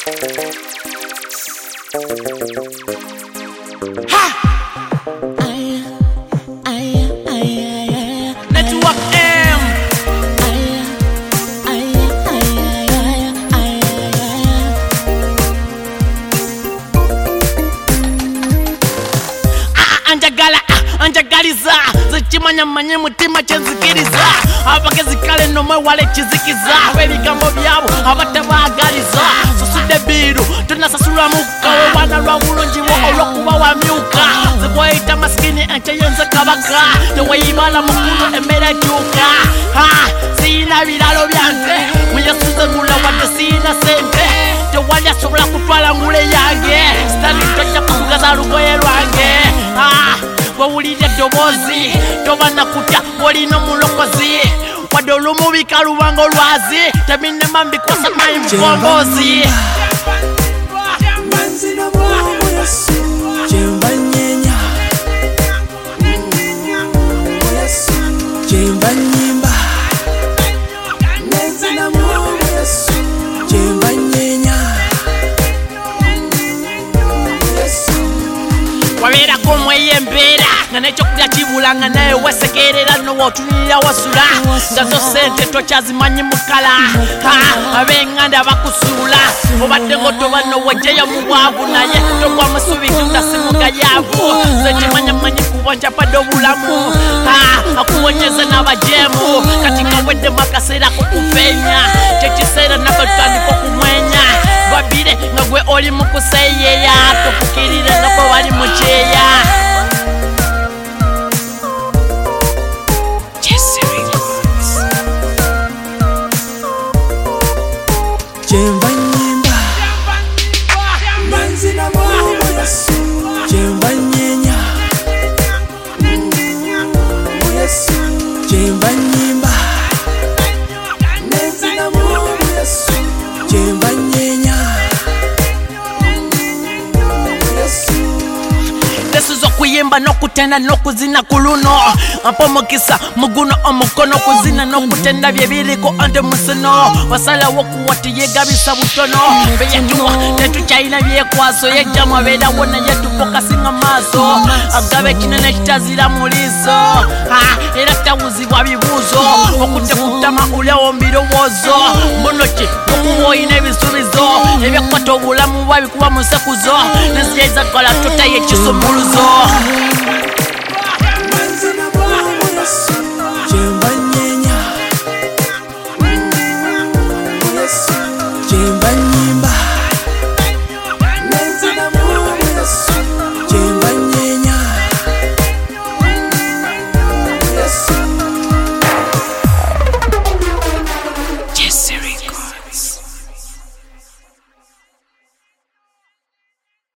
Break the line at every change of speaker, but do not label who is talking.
Network M. Anjagaliza zikimanya manye mutima kyenzikiriza abagezi kale nomwe wale kizikiza ebigambo byabo abatabagaliza susudde biru tunasasula mukawe wana lwa bulungi wo olwokuba wamyuka zibwayita maskini enteyenze kabaka teweyibala mukulu emmere ekyuka siyina biralo byange muyasuze ngula wadde siyina sente tewali asobola kutwala ngule yange sitani tojja kuvugaza lugoye lwange wawulira eddoboozi tobana kutya olina omulokozi wadde olumubika lubanga olwazi tebinnema mbikosa mayimuvombozi wabeerako omweyembeera nga n'ekyokulya kibulanga naye wesekerera nowotunulira wasula nga zo sente tokyazimanyi mukala ab'enganda bakusuula obadde ngotoba nowejjeyo mu bwavu naye togwa musubi tudasimuga yaavu zekimanyamanyi kubonjapadde obulamu akuwonyeza n'abajeemu kati ngaweddemu akaseera kokufeenya kyekiseera nako tutandika okumwenya babire nga gwe oli mu kuseeyeya tofukirire nabo bali mu kyeya
Jemba nyimba Manzina mwomo Yesu Jemba nyenya Yesu Jemba nyimba Manzina mwomo Yesu Jemba nyenya Yesu
Tesuzo kuyimba n'okutenda n'okuzina ku luno mpomokisa muguno omukono kuzina n'okutenda bye biriko ante musono wasalawo kuwa tiyegabisa butono beyatuwa tetukyalina byekwaso yejjamu abeerawo naye tufokasinga maaso agabe kinene kitazira mu liiso era tawuzibwa bibuuzo okutekutama ulyawo mbirowoozo mbuno ki okuba oyina ebisuubizo ebyakwata obulamu bwabikuba mu nsekuzo neziyaizakola totayo ekisumuluzo